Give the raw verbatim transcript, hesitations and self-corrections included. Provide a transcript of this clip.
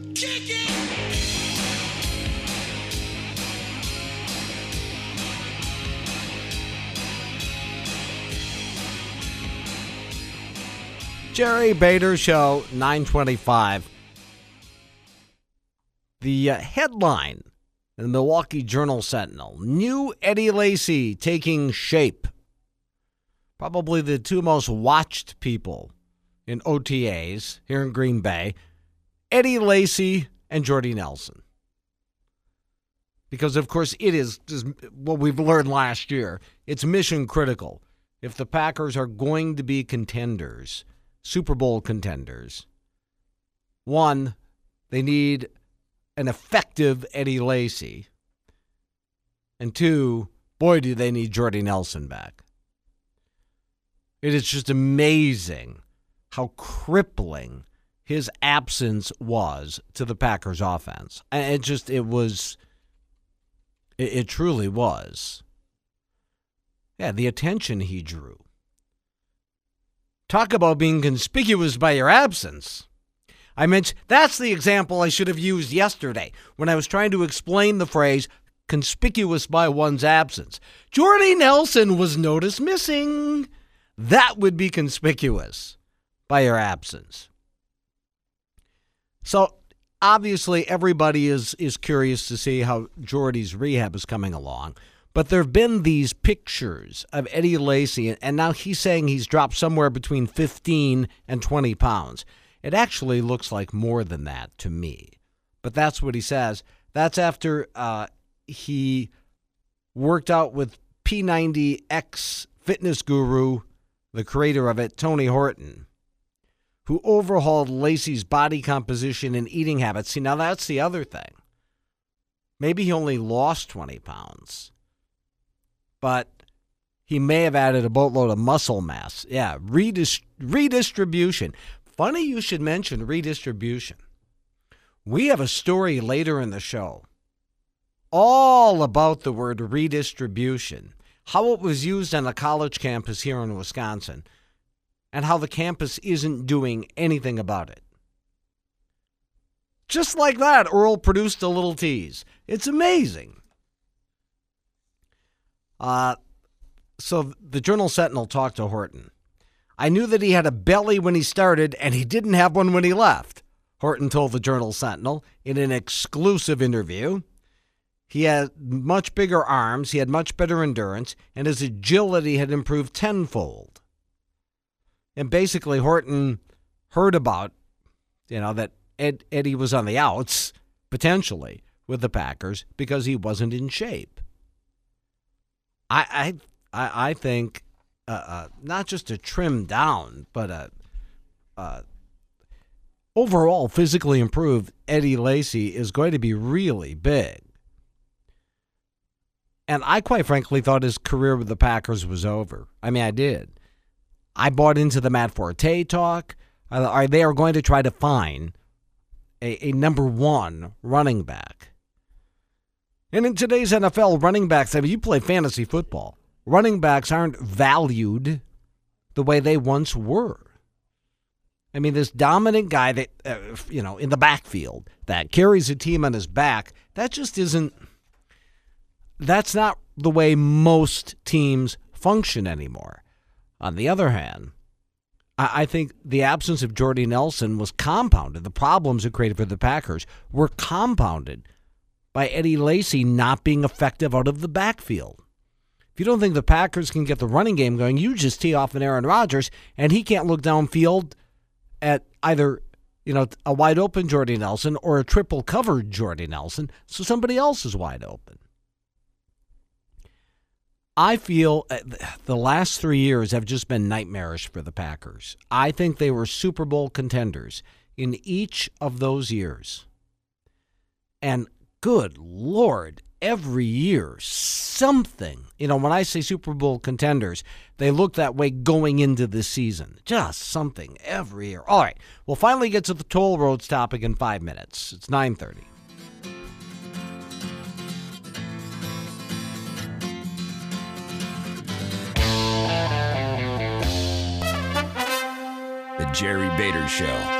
Kick it! Jerry Bader Show, nine twenty-five. The uh, headline in the Milwaukee Journal-Sentinel, new Eddie Lacy taking shape. Probably the two most watched people in O T As here in Green Bay, Eddie Lacy and Jordy Nelson. Because, of course, it is just what we've learned last year. It's mission critical. If the Packers are going to be contenders, Super Bowl contenders, one, they need an effective Eddie Lacy. And two, boy, do they need Jordy Nelson back. It is just amazing how crippling his absence was to the Packers offense. And it just, it was, it, it truly was. Yeah, the attention he drew. Talk about being conspicuous by your absence. I mentioned, that's the example I should have used yesterday when I was trying to explain the phrase conspicuous by one's absence. Jordy Nelson was noticed missing. That would be conspicuous by your absence. So obviously everybody is, is curious to see how Jordy's rehab is coming along. But there have been these pictures of Eddie Lacy, and now he's saying he's dropped somewhere between fifteen and twenty pounds. It actually looks like more than that to me. But that's what he says. That's after uh, he worked out with P ninety X fitness guru, the creator of it, Tony Horton, who overhauled Lacy's body composition and eating habits. See, now that's the other thing. Maybe he only lost twenty pounds, but he may have added a boatload of muscle mass. Yeah, redist- redistribution. Funny you should mention redistribution. We have a story later in the show all about the word redistribution, how it was used on a college campus here in Wisconsin, and how the campus isn't doing anything about it. Just like that, Earl produced a little tease. It's amazing. Uh, so the Journal-Sentinel talked to Horton. I knew that he had a belly when he started, and he didn't have one when he left, Horton told the Journal-Sentinel in an exclusive interview. He had much bigger arms, he had much better endurance, and his agility had improved tenfold. And basically, Horton heard about, you know, that Ed, Eddie was on the outs, potentially, with the Packers because he wasn't in shape. I I I, I think uh, uh, not just a trim down, but a uh, overall physically improved Eddie Lacy is going to be really big. And I quite frankly thought his career with the Packers was over. I mean, I did. I bought into the Matt Forte talk. Uh, they are going to try to find a, a number one running back. And in today's N F L, running backs, I mean, you play fantasy football. Running backs aren't valued the way they once were. I mean, this dominant guy that, uh, you know, in the backfield that carries a team on his back, that just isn't, that's not the way most teams function anymore. On the other hand, I, I think the absence of Jordy Nelson was compounded. The problems it created for the Packers were compounded by Eddie Lacy not being effective out of the backfield. If you don't think the Packers can get the running game going, you just tee off an Aaron Rodgers, and he can't look downfield at either, you know, a wide open Jordy Nelson or a triple covered Jordy Nelson, so somebody else is wide open. I feel the last three years have just been nightmarish for the Packers. I think they were Super Bowl contenders in each of those years. And good Lord, every year, something, you know, when I say Super Bowl contenders, they look that way going into the season. Just something every year. All right, we'll finally get to the toll roads topic in five minutes. It's nine thirty. The Jerry Bader Show.